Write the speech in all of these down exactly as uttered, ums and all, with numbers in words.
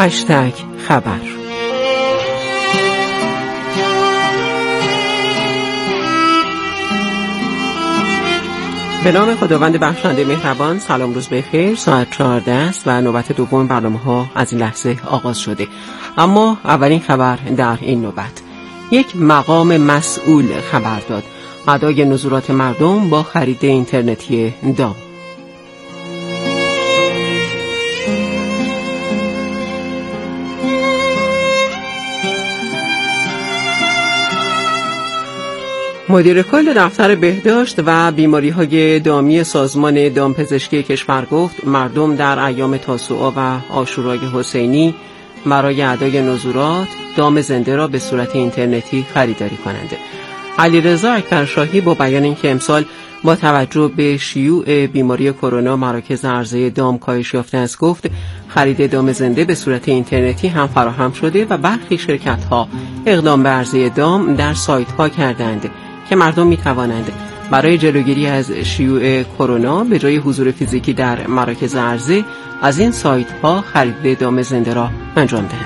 هشتگ خبر. به نام خداوند بخشنده مهربان. سلام، روز بخیر. ساعت چهارده است و نوبت دوم برنامه ها از این لحظه آغاز شده. اما اولین خبر در این نوبت: یک مقام مسئول خبر داد ادای نزولات مردم با خرید اینترنتی دام. مدیر کل دفتر بهداشت و بیماری‌های دامی سازمان دامپزشکی کشور گفت مردم در ایام تاسوعا و عاشورای حسینی برای ادای نذورات دام زنده را به صورت اینترنتی خریداری کنند. علیرضا اکبرشاهی با بیان اینکه امسال با توجه به شیوع بیماری کرونا مراکز عرضه دام کاهش یافته است، گفت خرید دام زنده به صورت اینترنتی هم فراهم شده و برخی شرکت‌ها اقدام به عرضه دام در سایت‌ها کردند که مردم می توانند برای جلوگیری از شیوع کرونا به جای حضور فیزیکی در مراکز عرضه از این سایت ها خرید دام زنده را انجام دهند.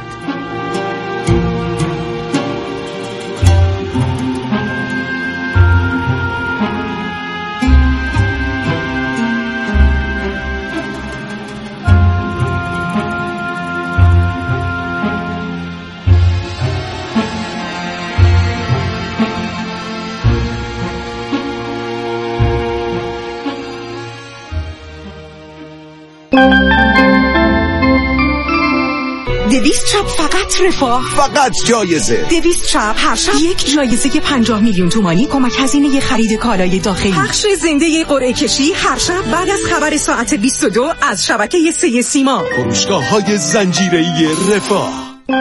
دویست چپ فقط رفاه، فقط جایزه. دویست چپ هر شب یک جایزه پنجاه میلیون تومانی کمک هزینه خرید کالای داخلی. پخش زنده قرعه کشی هر شب بعد از خبر ساعت بیست و دو از شبکه سه سیما. فروشگاه‌های زنجیره‌ای رفاه.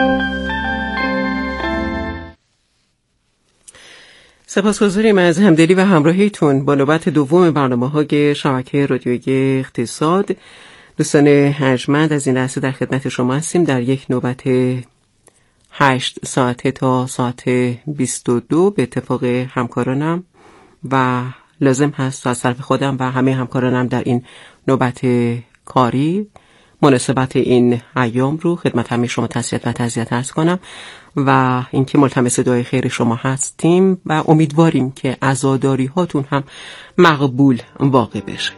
سپاسگزاریم از همدلی و همراهیتون با نوبت دوم برنامه‌های شبکه رادیویی اقتصاد. دوستان ارجمند، از این لحظه در خدمت شما هستیم در یک نوبت هشت ساعته تا ساعت بیست و دو به اتفاق همکارانم و لازم هست از طرف خودم و همه همکارانم در این نوبت کاری مناسبت این ایام رو خدمت همه شما تسلیت و تعزیت عرض کنم و اینکه ملتمس دعای خیر شما هستیم و امیدواریم که عزاداری هاتون هم مقبول واقع بشه.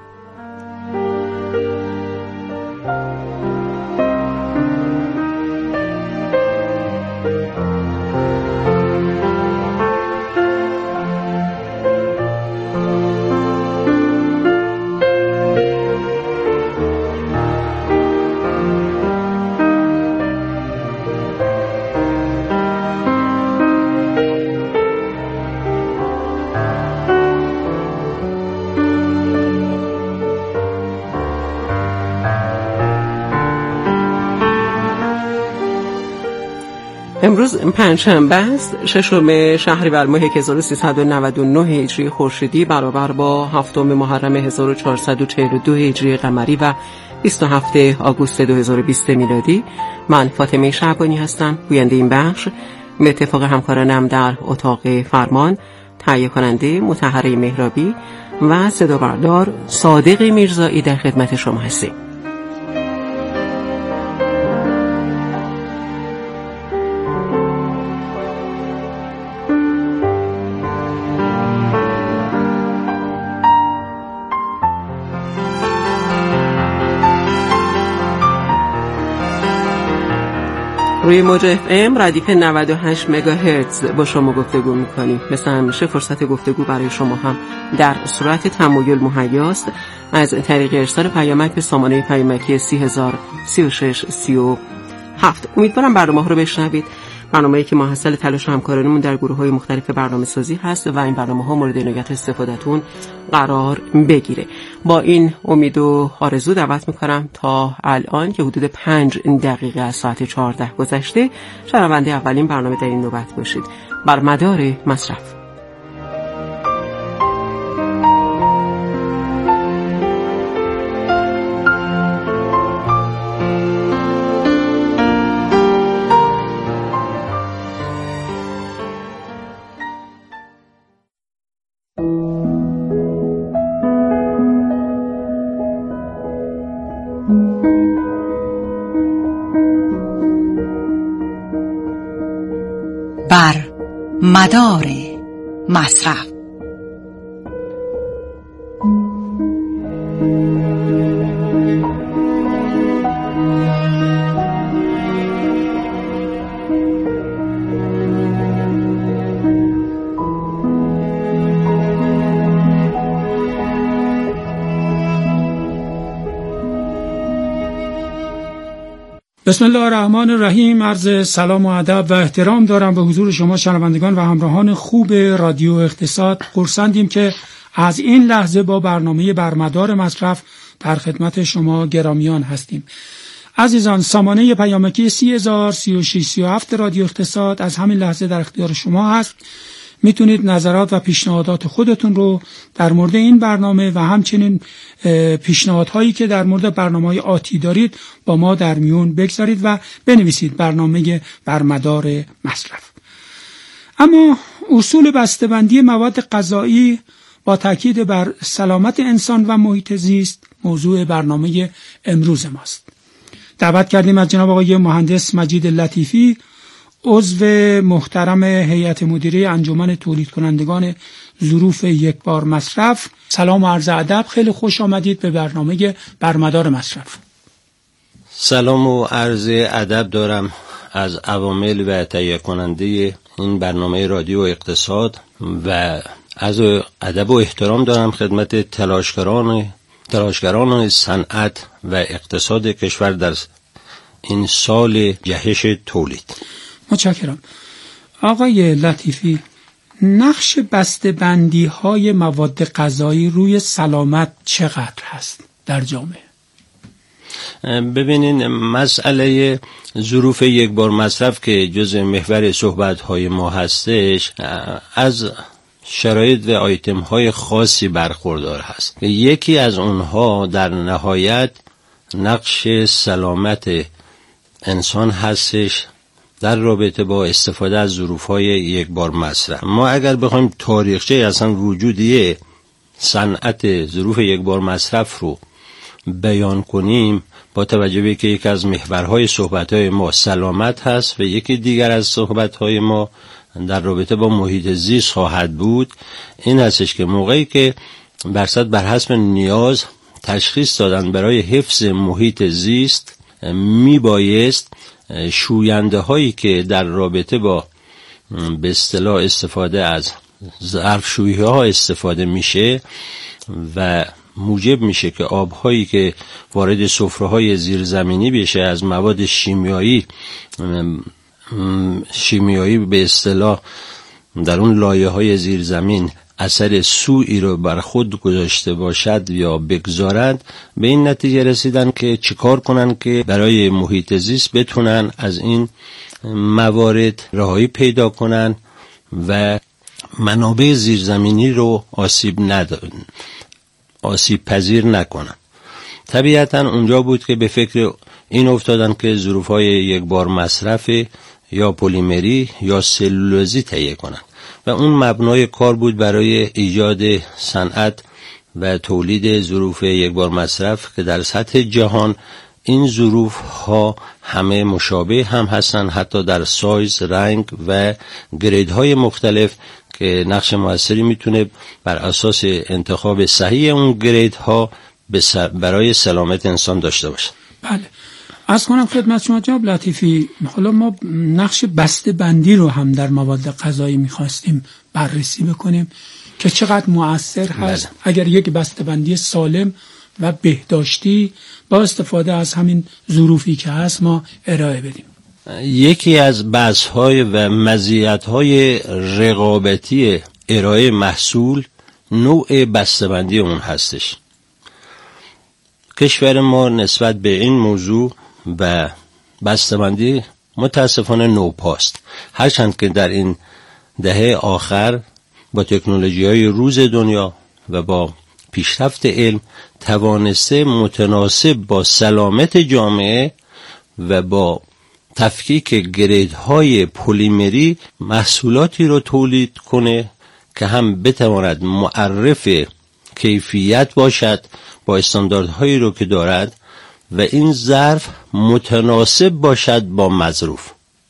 امروز پنجشنبه است، ششم شهریور ماه هزار و سیصد و نود و نه هجری خورشیدی برابر با هفتم محرم هزار و چهارصد و چهل و دو هجری قمری و بیست و هفتم آگوست دو هزار و بیست میلادی. من فاطمه شعبانی هستم، گوینده این بخش. به اتفاق همکارانم در اتاق فرمان، تهیه کننده مطهره مهرابی و صدا بردار صادق میرزایی در خدمت شما هستیم. روی موج اف ام ردیف نود و هشت مگاهرتز با شما گفتگو میکنیم. مثل همیشه فرصت گفتگو برای شما هم در صورت تمایل مهیاست از طریق ارسال پیامک به سامانه پیامکی سی هزار سی و شش سی و هفت. امیدوارم برنامه ها رو بشنوید. برنامه‌ای که محصل تلاش همکارانمون در گروه‌های مختلف برنامه‌سازی هست و این برنامه‌ها مورد عنایت استفادهتون قرار بگیره. با این امید و آرزو دعوت می‌کنم تا الان که حدود پنج دقیقه از ساعت چهارده گذشته شنونده اولین برنامه در این نوبت باشید. بر مدار مصرف. بر مدار مصرف. بسم الله الرحمن الرحیم. عرض سلام و ادب و احترام دارم به حضور شما شنوندگان و همراهان خوب رادیو اقتصاد. خرسندیم که از این لحظه با برنامه بر مدار مصرف در خدمت شما گرامیان هستیم. عزیزان، سامانه پیامکی سی هزار سی و شش سی و هفت رادیو اقتصاد از همین لحظه در اختیار شما هست. میتونید نظرات و پیشنهادات خودتون رو در مورد این برنامه و همچنین پیشنهادهایی که در مورد برنامه‌های آتی دارید با ما در میون بگذارید و بنویسید برنامه بر مدار مصرف. اما اصول بسته‌بندی مواد غذایی با تاکید بر سلامت انسان و محیط زیست موضوع برنامه امروز ماست. دعوت کردیم از جناب آقای مهندس مجید لطیفی، عضو محترم هیئت مدیره انجمن تولید کنندگان ظروف یک بار مصرف. سلام و عرض ادب، خیلی خوش آمدید به برنامه بر مدار مصرف. سلام و عرض ادب دارم از عوامل و تهیه کننده این برنامه رادیو اقتصاد و از ادب و احترام دارم خدمت تلاشگران تلاشگران صنعت و اقتصاد کشور در این سال جهش تولید. متشکرم. آقای لطیفی، نقش بسته‌بندی های مواد غذایی روی سلامت چقدر هست در جامعه؟ ببینین، مسئله ظروف یک بار مصرف که جزء محور صحبت های ما هستش از شرایط و آیتم های خاصی برخوردار هست. یکی از اونها در نهایت نقش سلامت انسان هستش در رابطه با استفاده از ظروف‌های یک بار مصرف. ما اگر بخوایم تاریخچه اصلا وجودی صنعت ظروف یک بار مصرف رو بیان کنیم، با توجه به که یکی از محورهای صحبت‌های ما سلامت هست و یکی دیگر از صحبت‌های ما در رابطه با محیط زیست خواهد بود، این هستش که موقعی که برصد بر حسب نیاز تشخیص دادن برای حفظ محیط زیست میبایست شوینده هایی که در رابطه با به اصطلاح استفاده از ظرفشویی ها استفاده میشه و موجب میشه که آبهایی که وارد سفره های زیرزمینی بشه از مواد شیمیایی شیمیایی به اصطلاح در اون لایه های زیرزمین اثر سوئی رو بر خود گذاشته باشد یا بگذارد، به این نتیجه رسیدن که چیکار کنن که برای محیط زیست بتونن از این موارد رهایی پیدا کنن و منابع زیرزمینی رو آسیب ندارن، آسیب پذیر نکنن. طبیعتا اونجا بود که به فکر این افتادن که ظروف‌های یک بار مصرف یا پلیمری یا سلولوزی تهیه کنن و اون مبنای کار بود برای ایجاد صنعت و تولید ظروف یک بار مصرف که در سطح جهان این ظروف ها همه مشابه هم هستن، حتی در سایز، رنگ و گرید های مختلف که نقش موثری میتونه بر اساس انتخاب صحیح اون گرید ها برای سلامت انسان داشته باشه. بله، از کنم خدمت شما جناب لطیفی، حالا ما نقش بسته بندی رو هم در مواد غذایی میخواستیم بررسی بکنیم که چقدر مؤثر هست بله. اگر یک بسته بندی سالم و بهداشتی با استفاده از همین ظروفی که هست ما ارائه بدیم. یکی از بحث‌های و مزیت‌های رقابتی ارائه محصول نوع بسته بندی اون هستش. کشور ما نسبت به این موضوع و بسته‌بندی متاسفانه نوپاست، هرچند که در این دهه آخر با تکنولوژی‌های روز دنیا و با پیشرفت علم توانسته متناسب با سلامت جامعه و با تفکیک گریدهای پلیمری محصولاتی رو تولید کنه که هم بتواند معرف کیفیت باشد با استانداردهایی رو که دارد و این ظرف متناسب باشد با مظروف.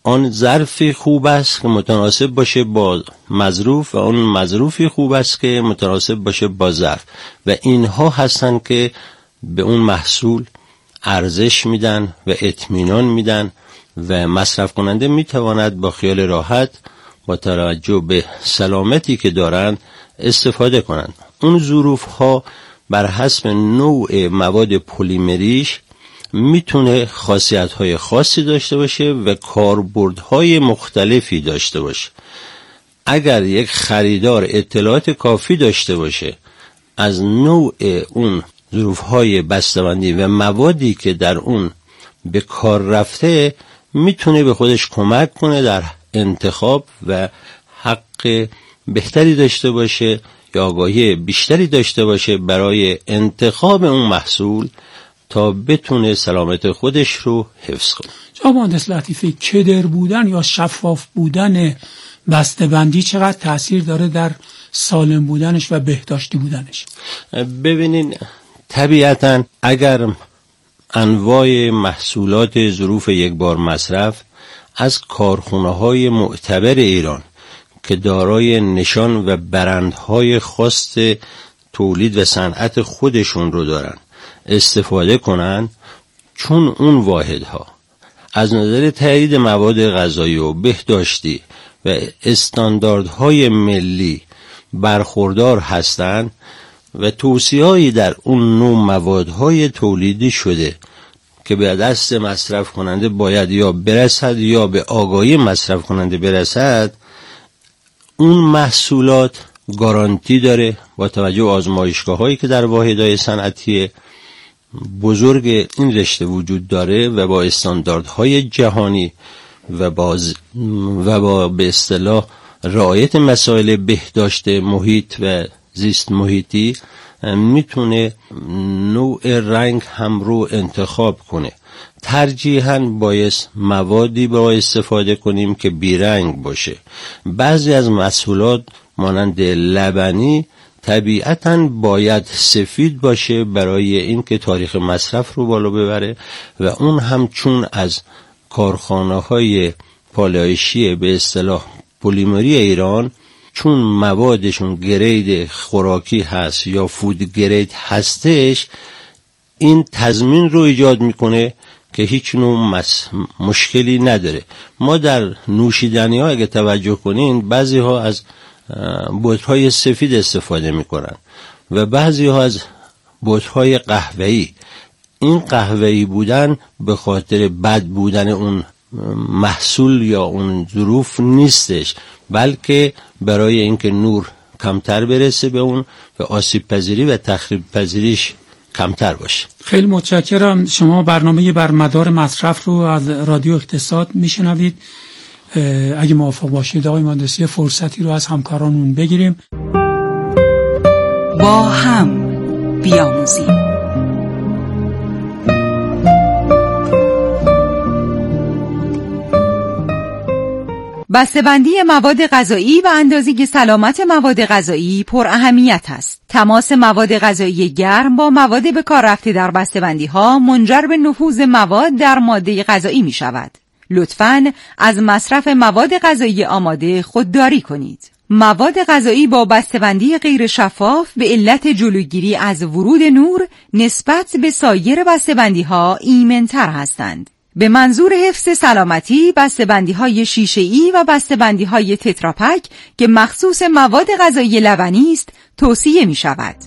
آن ظرفی خوب است که متناسب باشه با مظروف و اون مظروفی خوب است که متناسب باشه با ظرف و اینها هستن که به اون محصول ارزش میدن و اطمینان میدن و مصرف کننده میتواند با خیال راحت با توجه به سلامتی که دارند استفاده کنند. اون ظروف ها بر حسب نوع مواد پلیمریش میتونه خاصیت های خاصی داشته باشه و کاربردهای مختلفی داشته باشه. اگر یک خریدار اطلاعات کافی داشته باشه از نوع اون ظروف های بسته‌بندی و موادی که در اون به کار رفته، میتونه به خودش کمک کنه در انتخاب و حق بهتری داشته باشه یا آگاهی بیشتری داشته باشه برای انتخاب اون محصول تا بتونه سلامت خودش رو حفظ کنه. جناب مهندس لطیفی، کدر بودن یا شفاف بودن بسته‌بندی چقدر تأثیر داره در سالم بودنش و بهداشتی بودنش؟ ببینین طبیعتاً اگر انواع محصولات ظروف یک بار مصرف از کارخانه‌های معتبر ایران که دارای نشان و برندهای خاص تولید و صنعت خودشون رو دارن استفاده کنن، چون اون واحدها از نظر تایید مواد غذایی و بهداشتی و استانداردهای ملی برخوردار هستند و توصیه‌هایی در اون نوع موادهای تولیدی شده که به دست مصرف کننده باید یا برسد یا به آگاهی مصرف کننده برسد، اون محصولات گارانتی داره با توجه به آزمایشگاه‌هایی که در واحدهای صنعتی بزرگ این رشته وجود داره و با استانداردهای جهانی و با و با به اصطلاح رعایت مسائل بهداشت محیط و زیست محیطی میتونه نوع رنگ هم رو انتخاب کنه. ترجیحاً باید موادی با استفاده کنیم که بیرنگ باشه. بعضی از محصولات مانند لبنی طبیعتاً باید سفید باشه برای اینکه تاریخ مصرف رو بالا ببره و اون هم چون از کارخانه‌های پالایشی به اصطلاح پلیمری ایران، چون موادشون گرید خوراکی هست یا فود گرید هستش، این تضمین رو ایجاد میکنه که هیچ نوع مس... مشکلی نداره. ما در نوشیدنی ها اگه توجه کنین بعضی ها از بطرهای سفید استفاده میکنن و بعضی ها از بطرهای قهوه‌ای. این قهوه‌ای بودن به خاطر بد بودن اون محصول یا اون ظروف نیستش، بلکه برای اینکه نور کمتر برسه به اون و آسیب پذیری و تخریب پذیریش کمتر باشه. خیلی متشکرم. شما برنامه بر مدار مصرف رو از رادیو اقتصاد میشنوید. اگه موافق باشید آقای مهندسی فرصتی رو از همکارانمون بگیریم. با هم بیاموزیم. بسته‌بندی مواد غذایی و اندازه‌گیری سلامت مواد غذایی پر اهمیت است. تماس مواد غذایی گرم با مواد به کار رفته در بسته‌بندی‌ها منجر به نفوذ مواد در ماده غذایی می‌شود. لطفاً از مصرف مواد غذایی آماده خودداری کنید. مواد غذایی با بسته‌بندی غیر شفاف به علت جلوگیری از ورود نور نسبت به سایر بسته‌بندی‌ها ایمن‌تر هستند. به منظور حفظ سلامتی، بسته‌بندی‌های شیشه‌ای و بسته‌بندی‌های تتراپک که مخصوص مواد غذایی لبنی است توصیه می‌شود.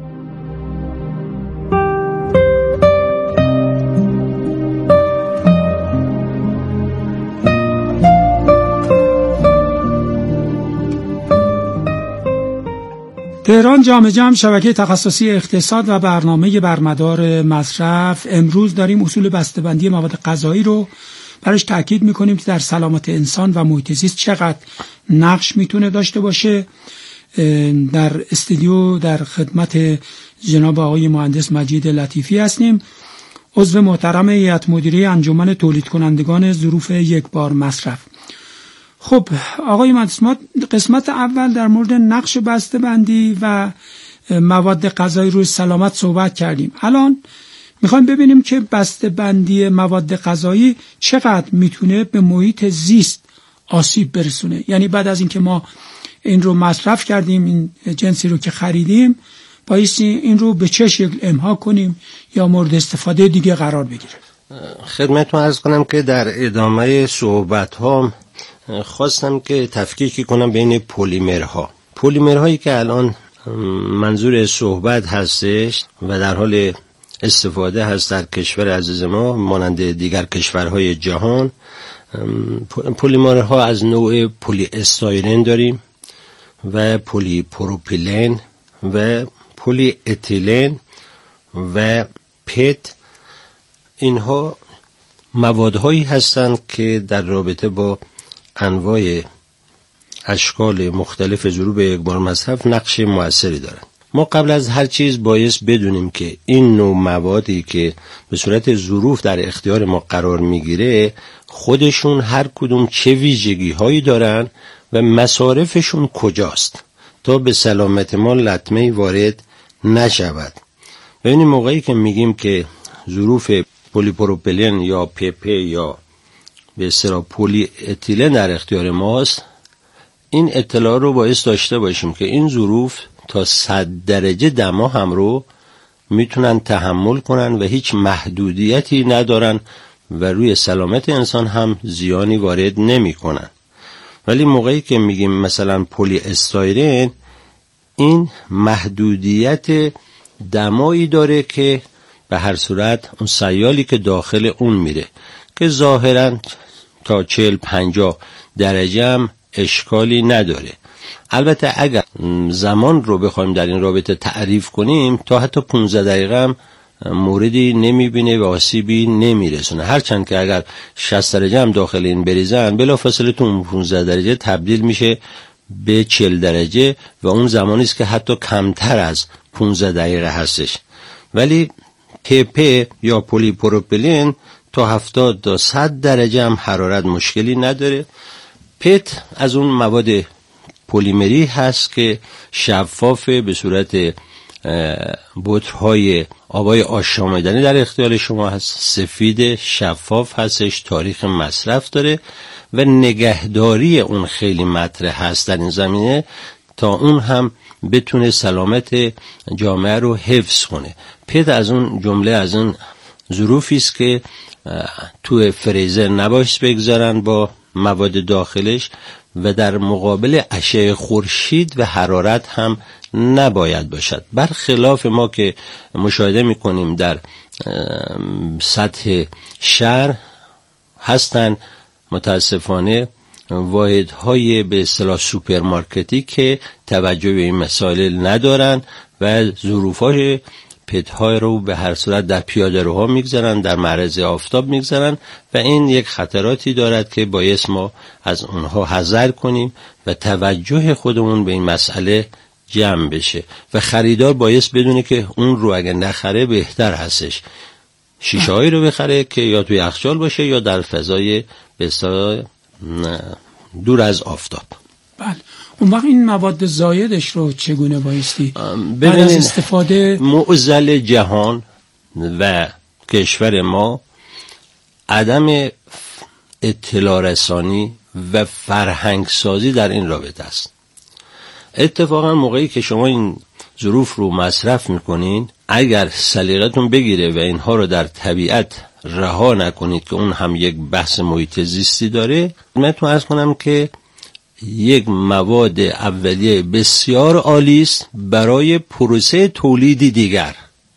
تهران جامع جمع شبکه تخصصی اقتصاد و برنامه بر مدار مصرف. امروز داریم اصول بسته‌بندی مواد غذایی رو برش تاکید میکنیم که در سلامت انسان و محیط زیست چقدر نقش میتونه داشته باشه. در استودیو در خدمت جناب آقای مهندس مجید لطیفی هستیم، عضو محترم هیئت مدیره انجمن تولید کنندگان ظروف یک بار مصرف. خب آقای مهندس، ما قسمت اول در مورد نقش بسته‌بندی و مواد غذایی روی سلامت صحبت کردیم. الان میخوایم ببینیم که بسته‌بندی مواد غذایی چقدر میتونه به محیط زیست آسیب برسونه. یعنی بعد از اینکه ما این رو مصرف کردیم، این جنسی رو که خریدیم، بایستی این رو به چه شکل امها کنیم یا مورد استفاده دیگه قرار بگیره. خدمتتون عرض کنم که در ادامه صحبت ها خواستم که تفکیکی کنم بین پلیمرها. پلیمرهایی که الان منظور صحبت هستش و در حال استفاده هست در کشور عزیز ما مانند دیگر کشورهای جهان، پلیمرها از نوع پلی استایرن داریم و پلی پروپیلن و پلی اتیلن و پت. اینها موادهایی هستند که در رابطه با انواع اشکال مختلف ضروب یکبار مصرف نقش موثری دارند. ما قبل از هر چیز بایست بدونیم که این نوع موادی که به صورت ظروف در اختیار ما قرار میگیره خودشون هر کدوم چه ویژگی هایی دارن و مصارفشون کجاست تا به سلامت ما لطمه‌ای وارد نشود. ببینید موقعی که میگیم که ظروف پلی پروپیلن یا پی پی یا به اصطلاح پلی اتیلن در اختیار ماست، این اطلاع رو باید داشته باشیم که این ظروف تا صد درجه دما هم رو میتونن تحمل کنن و هیچ محدودیتی ندارن و روی سلامت انسان هم زیانی وارد نمی کنن. ولی موقعی که میگیم مثلا پلی استایرن، این محدودیت دمایی داره که به هر صورت اون سیالی که داخل اون میره که ظاهرا تا چهل پنجاه درجه هم اشکالی نداره. البته اگر زمان رو بخوایم در این رابطه تعریف کنیم تا حتی پانزده دقیقه هم موردی نمیبینه و آسیبی نمیرسونه، هرچند که اگر شصت درجه هم داخل این بریزن بلافاصله تو پانزده درجه تبدیل میشه به چهل درجه و اون زمانی است که حتی کمتر از پانزده دقیقه هستش. ولی پی پی یا پلی پروپیلن تا هفتاد تا صد درجه هم حرارت مشکلی نداره. پت از اون مواد پلیمری هست که شفافه، به صورت بطرهای آبای آشامیدنی در اختیار شما هست، سفید شفاف هستش، تاریخ مصرف داره و نگهداری اون خیلی مطرح هست در این زمینه تا اون هم بتونه سلامت جامعه رو حفظ کنه. پت از اون جمله از اون ظروفی است که تو فریزر نباید بگذارن با مواد داخلش و در مقابل اشعه خورشید و حرارت هم نباید باشد. برخلاف ما که مشاهده میکنیم در سطح شهر هستن متاسفانه واحدهای به اصطلاح سوپرمارکتی که توجه به این مسائل ندارن و ظروفای پت‌های رو به هر صورت در پیاده‌روها میگذارن، در معرض آفتاب میگذارن و این یک خطراتی دارد که بایست ما از اونها حذر کنیم و توجه خودمون به این مسئله جمع بشه و خریدار بایست بدونه که اون رو اگه نخره بهتر هستش شیشه هایی رو بخره که یا توی یخچال باشه یا در فضای به اصطلاح دور از آفتاب. بله. اون وقت این مواد زایدش رو چگونه بایستی بعد از استفاده؟ معضل جهان و کشور ما عدم اطلاع رسانی و فرهنگ سازی در این رابطه است. اتفاقا موقعی که شما این ظروف رو مصرف میکنین، اگر سلیقتون بگیره و اینها رو در طبیعت رها نکنید که اون هم یک بحث محیط زیستی داره، من تو عرض کنم که یک مواد اولیه بسیار عالی است برای پروسه تولیدی دیگر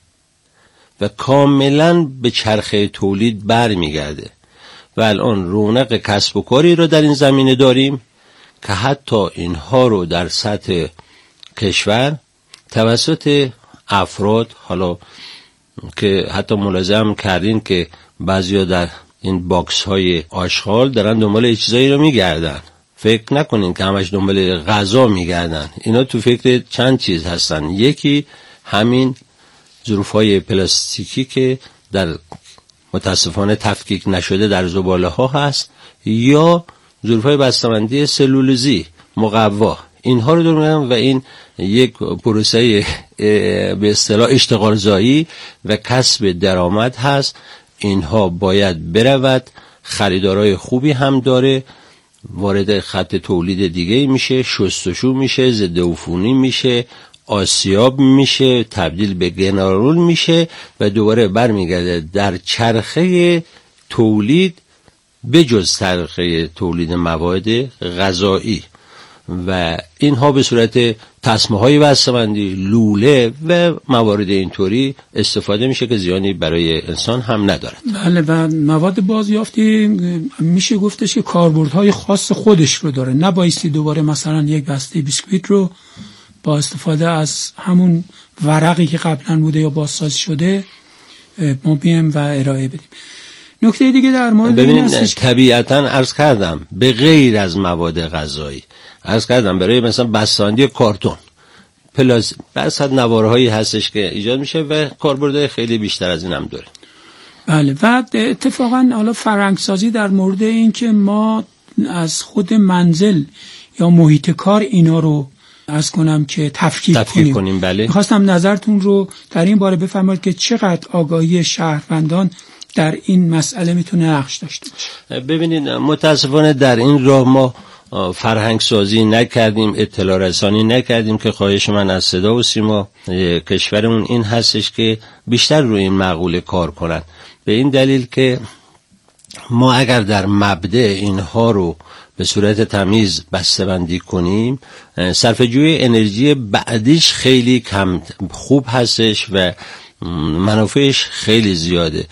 و کاملا به چرخه تولید برمیگرده و الان رونق کسب و کاری رو در این زمینه داریم که حتی اینها رو در سطح کشور توسط افراد، حالا که حتی ملاحظه کردین که بعضیا در این باکس های آشغال دارن دنبال چیزایی رو میگردن، فکر نکنین که همش دنبال غذا میگردن، اینا تو فکر چند چیز هستن. یکی همین ظروفهای پلاستیکی که در متاسفانه تفکیک نشده در زباله ها هست یا ظروفهای بسته‌بندی سلولوزی مقوا. اینها رو دارم و این یک پروسه به اصطلاح اشتغال زایی و کسب درآمد هست. اینها باید برود، خریدارای خوبی هم داره، وارد خط تولید دیگه میشه، شستشو میشه، ضد عفونی میشه، آسیاب میشه، تبدیل به گنارول میشه و دوباره برمیگرده در چرخه تولید به جز چرخه تولید مواد غذایی و اینها به صورت تسمه های بسته‌بندی، لوله و موارد اینطوری استفاده میشه که زیانی برای انسان هم ندارد. بله و مواد بازیافتی میشه گفتش که کاربردهای خاص خودش رو داره، نبایستی دوباره مثلا یک بسته بیسکویت رو با استفاده از همون ورقی که قبلا بوده یا بازسازی شده ما بیم و ارائه بدیم. نکته دیگه در مورد ببینید طبیعتاً عرض کردم به غیر از مواد غذایی، عرض کردم برای مثلا بسته‌بندی کارتون پلاس بسط نوارهایی هستش که ایجاد میشه و کاربردهای خیلی بیشتر از این هم داره. بله و اتفاقا حالا فرهنگسازی در مورد این که ما از خود منزل یا محیط کار اینا رو از کنم که تفکیک, تفکیک کنیم, کنیم. بله. میخواستم نظرتون رو در این باره بفرمایید که چقدر آگاهی شهروندان در این مسئله میتونه نقش داشته باشه. ببینید متاسفانه در این راه ما فرهنگ سازی نکردیم، اطلاع رسانی نکردیم که خواهش من از صدا و سیما کشورمون این هستش که بیشتر روی این مقوله کار کنن. به این دلیل که ما اگر در مبدأ اینها رو به صورت تمیز بسته‌بندی کنیم، صرفه‌جویی انرژی بعدیش خیلی کم خوب هستش و منافعش خیلی زیاده.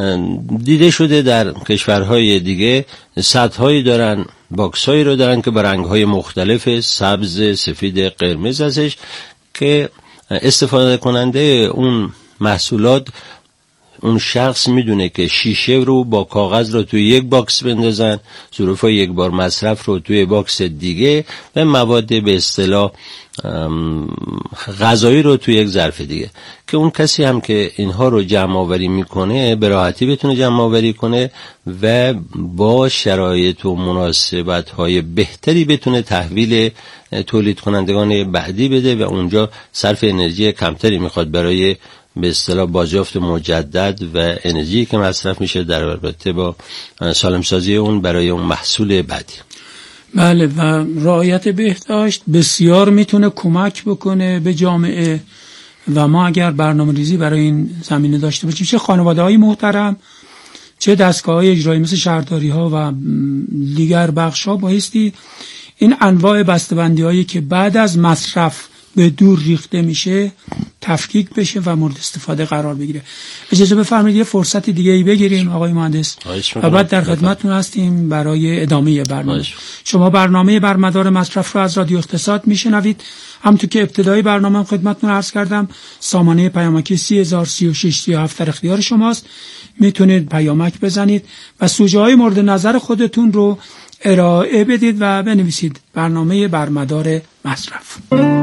دیده شده در کشورهای دیگه سطح‌هایی دارن، باکس‌هایی رو دارن که با رنگ‌های مختلف سبز، سفید، قرمز ازش که استفاده کننده اون محصولات اون شخص میدونه که شیشه رو با کاغذ رو توی یک باکس بندازن، ظروفای یک بار مصرف رو توی باکس دیگه و مواد به اصطلاح غذایی رو توی یک ظرف دیگه، که اون کسی هم که اینها رو جمع آوری میکنه به راحتی بتونه جمع آوری کنه و با شرایط و مناسبت های بهتری بتونه تحویل تولید کنندگان بعدی بده و اونجا صرف انرژی کمتری میخواد برای به اصطلاح بازیافت مجدد و انرژی که مصرف میشه در رابطه با سالم سازی اون برای اون محصول بعدی. بله و رعایت بهداشت بسیار میتونه کمک بکنه به جامعه و ما اگر برنامه ریزی برای این زمینه داشته باشیم، چه خانواده های محترم چه دستگاه های اجرایی مثل شهرداری ها و دیگر بخش ها بایستی این انواع بسته‌بندی هایی که بعد از مصرف به دور ریخته میشه تفکیک بشه و مورد استفاده قرار بگیره. اجازه بفرمایید یه فرصت دیگه ای بگیریم آقای مهندس و بعد در خدمتتون هستیم برای ادامه برنامه. شما برنامه بر مدار مصرف رو از رادیو اقتصاد میشنوید. همونطور که ابتدای برنامه خدمتتون عرض کردم سامانه پیامکی سی هزار و سی و شش سی و هفت در اختیار شماست. میتونید پیامک بزنید و سوژه های مورد نظر خودتون رو ارائه بدید و بنویسید برنامه بر مدار مصرف.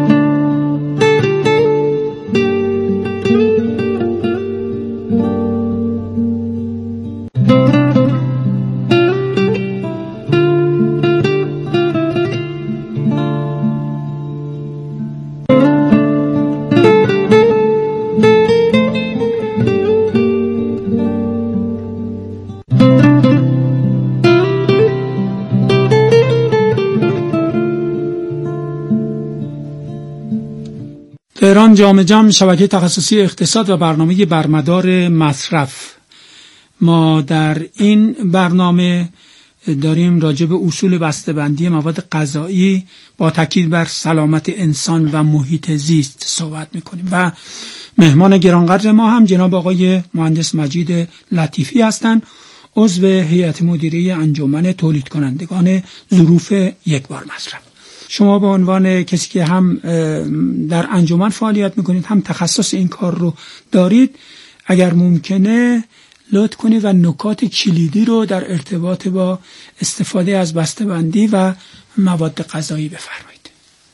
تهران جامع جمع شبکه تخصصی اقتصاد و برنامه برمدار مصرف. ما در این برنامه داریم راجع به اصول بسته‌بندی مواد غذایی با تاکید بر سلامت انسان و محیط زیست صحبت می‌کنیم و مهمان گرانقدر ما هم جناب آقای مهندس مجید لطیفی هستند، عضو هیئت مدیره انجمن تولید کنندگان ظروف یک بار مصرف. شما به عنوان کسی که هم در انجمن فعالیت میکنید هم تخصص این کار رو دارید، اگر ممکنه لطف کنید و نکات کلیدی رو در ارتباط با استفاده از بسته‌بندی و مواد غذایی بفرمایید.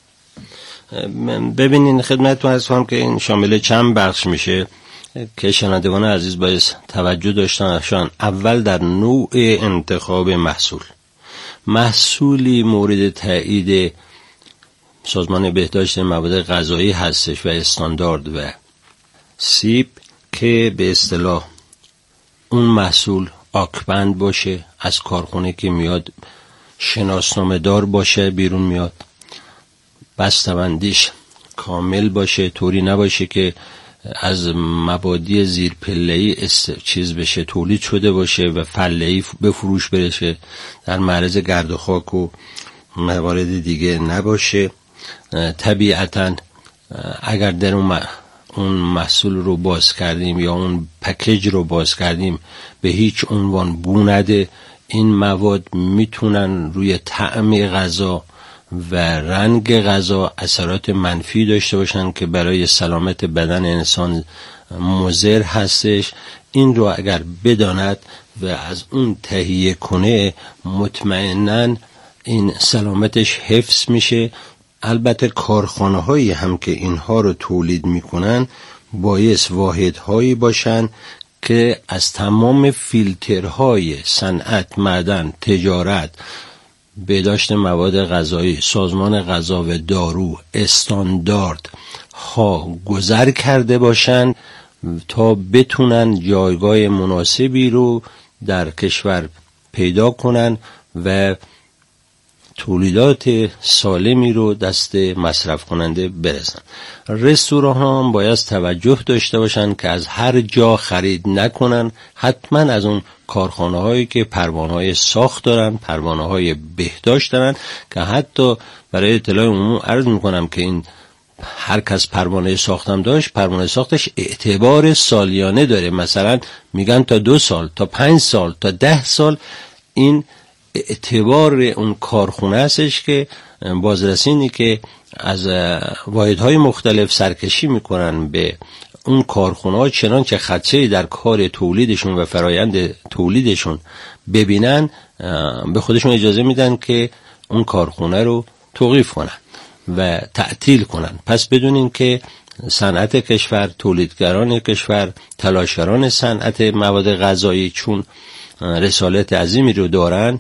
ببینین خدمتتون عرض کنم که این شامل چند بخش میشه که شنوندگان عزیز باید توجه داشتن. اول در نوع انتخاب محصول، محصولی مورد تایید سازمان بهداشت مواد غذایی هستش و استاندارد و سیب که به اصطلاح اون محصول آکبند باشه، از کارخونه که میاد شناسنامه دار باشه بیرون میاد، بسته‌بندیش کامل باشه، طوری نباشه که از مبادی زیر پله‌ای است چیز بشه تولید شده باشه و فله‌ای به فروش برسه، در معرض گرد و خاک و موارد دیگه نباشه. طبیعتاً اگر در اون اون محصول رو باز کردیم یا اون پکیج رو باز کردیم به هیچ عنوان بو نده. این مواد میتونن روی طعم غذا و رنگ غذا اثرات منفی داشته باشن که برای سلامت بدن انسان مضر هستش. این رو اگر بداند و از اون تهیه کنه مطمئناً این سلامتش حفظ میشه. البته کارخانه هایی هم که اینها رو تولید میکنن باعث واحدهایی باشن که از تمام فیلترهای صنعت، معدن، تجارت، بهداشت مواد غذایی، سازمان غذا و دارو، استاندارد ها گذر کرده باشن تا بتونن جایگاه مناسبی رو در کشور پیدا کنن و تولیدات سالمی رو دست مصرف کننده برسن. رستوران ها هم باید توجه داشته باشن که از هر جا خرید نکنن، حتما از اون کارخانه هایی که پروانه های ساخت دارن، پروانه های بهداشت دارن، که حتی برای اطلاع عموم عرض میکنم که این هر کس پروانه ساختم داشت، پروانه ساختش اعتبار سالیانه داره. مثلا میگن تا دو سال، تا پنج سال، تا ده سال این اعتبار اون کارخونه هستش که بازرسینی که از واحدهای مختلف سرکشی میکنن به اون کارخونه ها چنانچه خدشه‌ای در کار تولیدشون و فرایند تولیدشون ببینن به خودشون اجازه میدن که اون کارخونه رو توقیف کنن و تعطیل کنن. پس بدونین که صنعت کشور، تولیدگران کشور، تلاشگران صنعت مواد غذایی چون رسالت عظیمی رو دارن،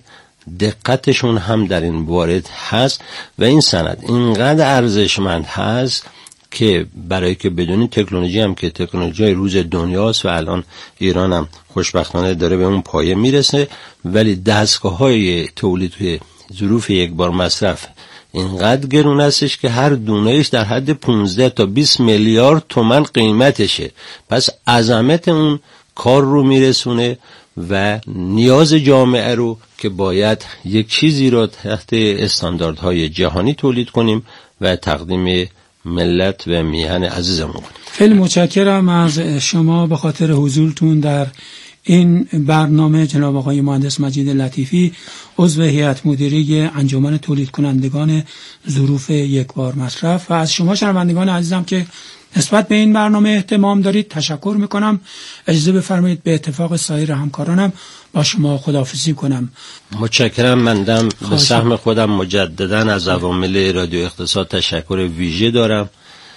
دقتشون هم در این وارد هست و این صنعت اینقدر ارزشمند هست که برای که بدونین تکنولوژی هم که تکنولوژی روز دنیاست و الان ایران هم خوشبختانه داره به اون پایه میرسه، ولی دستگاه های تولید ظروف یک بار مصرف اینقدر گرون هستش که هر دونهش در حد پانزده تا بیست میلیارد تومان قیمتشه. پس عظمت اون کار رو میرسونه و نیاز جامعه رو که باید یک چیزی رو تحت استانداردهای جهانی تولید کنیم و تقدیم ملت و میهن عزیزمون کنیم. خیلی متشکرم از شما به خاطر حضورتون در این برنامه. جناب آقای مهندس مجید لطیفی، عضو هیئت مدیره انجمن تولید کنندگان ظروف یک بار مصرف، و از شما شنوندگان عزیزم که نسبت به این برنامه اهتمام دارید تشکر میکنم. اجازه بفرمایید به اتفاق سایر همکارانم با شما خداحافظی کنم. متشکرم. مندم به سهم خودم مجددا از عوامل رادیو اقتصاد تشکر ویژه دارم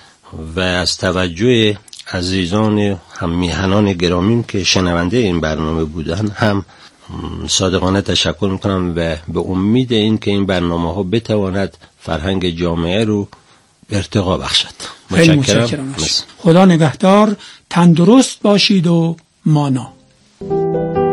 و از توجه عزیزان هم میهنان گرامیم که شنونده این برنامه بودن هم صادقانه تشکر میکنم و به امید این که این برنامه ها بتواند فرهنگ جامعه رو ارتقا بخشد. متشکرم. متشکرم. خدا نگهدار، تندرست باشید و مانا.